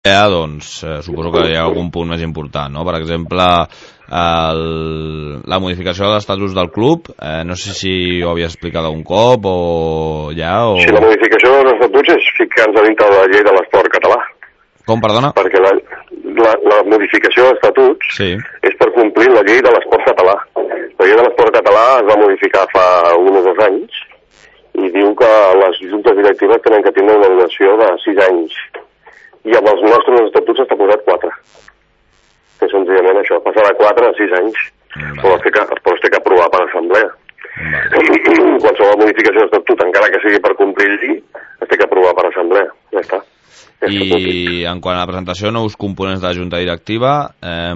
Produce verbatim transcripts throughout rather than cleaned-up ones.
doncs eh, suposo que hi ha algun punt més important, no? Per exemple, el, la modificació de l'estatus del club, eh, no sé si ho havies explicat un cop o ja... O... Sí, la modificació dels estatuts és ficar-nos a dintre de la llei de l'esport català. Com, perdona? Perquè la, la, la modificació d'estatuts sí. és per complir la llei de l'esport català. La llei de l'esport català es va modificar fa un o dos anys i diu que les juntes directives tenen que tindre una duració de sis anys. I amb els nostres estatuts està posat quatre. Que senzillament això, passar de quatre a sis anys. Vale. Però es té que, però es té que aprovar per assemblea. Vale. Qualsevol modificació d'estatut, encara que sigui per complir llei, es té que aprovar per assemblea. Ja està. Ja I en quant a la presentació de nous components de la junta directiva... Eh...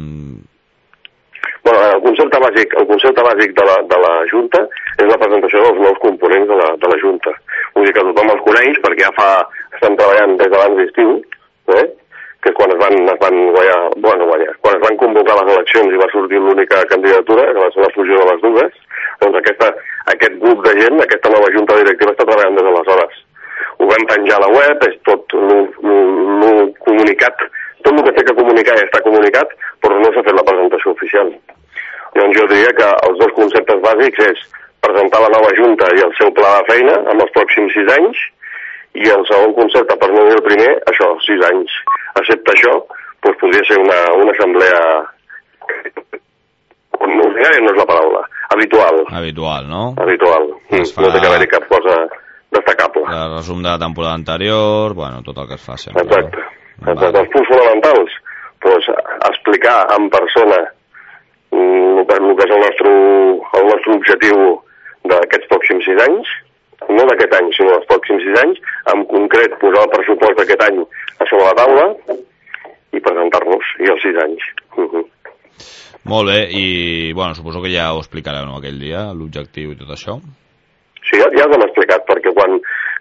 Bueno, el concepte bàsic, el concepte bàsic de la, de la junta és la presentació dels nous components de la, de la junta. Vull dir que tothom els coneix perquè ja fa... estan treballant des d'abans d'estiu, eh? Que és quan es van, es van guanyar, bueno, guanyar, quan es van convocar les eleccions i va sortir l'única candidatura, que va ser la fusió de les dues, doncs aquesta, aquest grup de gent, aquesta nova junta directiva està treballant des d'aleshores. Ho vam penjar a la web, és tot el comunicat, tot el que té que comunicar ja està comunicat, però no s'ha fet la presentació oficial. Llavors jo diria que els dos conceptes bàsics és presentar la nova junta i el seu pla de feina en els pròxims sis anys, i el segon concepte, per no dir el primer, això, sis anys. Excepte això, doncs podria ser una, una assemblea... ordinària no és la paraula, habitual. Habitual, no? Habitual. Mm, no té que haver-hi cap cosa destacable. El resum de la temporada anterior, bueno, tot el que es fa sempre. Exacte. No? Exacte. Els punts fonamentals, doncs explicar en persona el que, el que és el nostre, el nostre objectiu d'aquests pròxims sis anys, no d'aquest any, sinó dels pròxims sis anys, en concret posar el pressupost d'aquest any a sobre la taula i presentar-nos, i els sis anys. Uh -huh. Molt bé, i bueno, suposo que ja ho explicareu, no, aquell dia, l'objectiu i tot això? Sí, ja, ja us hem explicat, perquè quan,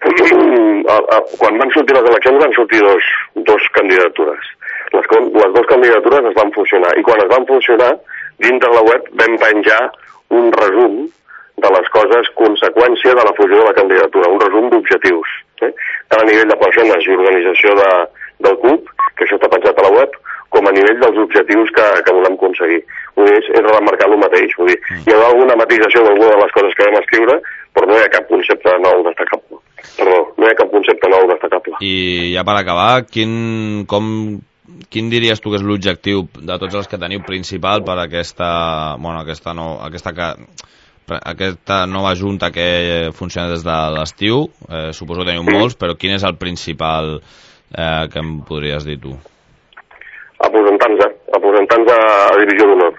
quan van sortir les eleccions van sortir dos, dos candidatures. Les, les dues candidatures es van funcionar, i quan es van funcionar, dintre la web vam penjar un resum de les coses conseqüència de la fusió de la candidatura, un resum d'objectius, eh? tant a nivell de persones i organització de, del club, que això està penjat a la web, com a nivell dels objectius que, que volem aconseguir. Vull dir, és, és remarcar el mateix. Vull dir, hi ha alguna matisació d'alguna de les coses que vam escriure, però no hi ha cap concepte nou destacable. Perdó, no hi ha cap concepte nou destacable. I ja per acabar, quin, com, quin diries tu que és l'objectiu de tots els que teniu principal per aquesta, bueno, aquesta, no, aquesta que... aquesta nova junta que funciona des de l'estiu, eh, suposo que teniu molts, però quin és el principal eh, que em podries dir tu? Aposentar-nos, aposentar-nos a Divisió d'Honor.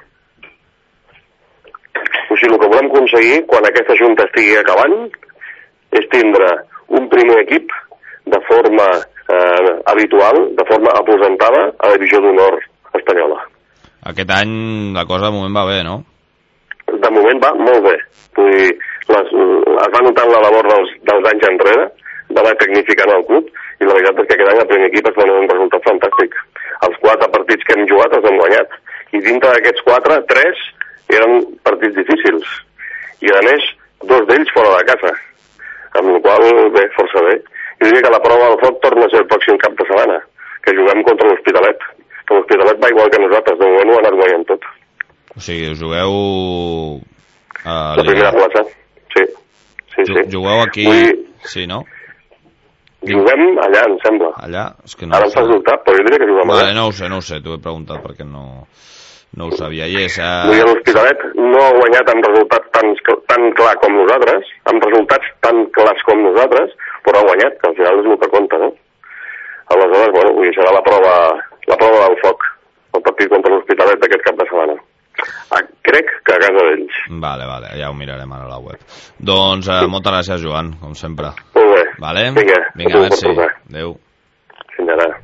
O sigui, el que volem aconseguir, quan aquesta junta estigui acabant, és tindre un primer equip de forma eh, habitual, de forma aposentada a la Divisió d'Honor espanyola. Aquest any la cosa de moment va bé, no? De moment va molt bé. Vull dir, les, es va notant la labor dels, dels anys enrere, de la tecnificant al club, i la veritat és que aquest any el primer equip es va donar un resultat fantàstic. Els quatre partits que hem jugat els hem guanyat, i dintre d'aquests quatre, tres eren partits difícils, i a més, dos d'ells fora de casa, amb la qual cosa, bé, força bé. Jo diria que la prova del foc torna a ser el pròxim cap de setmana, que juguem contra l'Hospitalet, que l'Hospitalet va igual que nosaltres, de moment ho ha anat guanyant tot. O sigui, us jugueu... A la primera plaça, sí. sí, sí. Jugueu aquí, Vull... sí, no? Juguem allà, em sembla. Allà? És que no Ara em fas dubtar, però jo diria que juguem vale, allà. No ho sé, no ho sé, t'ho he preguntat perquè no, no ho sabia. I és... Uh... Vull dir, l'Hospitalet no ha guanyat amb resultats tan, tan clar com nosaltres, amb resultats tan clars com nosaltres, però ha guanyat, que al final és el que compta, no? Aleshores, bueno, vull dir, serà la prova, la prova del foc, el partit contra l'Hospitalet d'aquest cap de setmana. Ah, crec que a casa d'ells. Vale, vale, ja ho mirarem ara a la web. Doncs eh, moltes gràcies, Joan, com sempre. Molt bé. Vale? Vinga, Vinga, merci. Adéu. Fins ara.